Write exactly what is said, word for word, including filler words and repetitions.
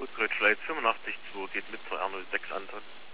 Großkreuz Schleiz fünfundachtzig zwei geht mit zur R null sechs Anton.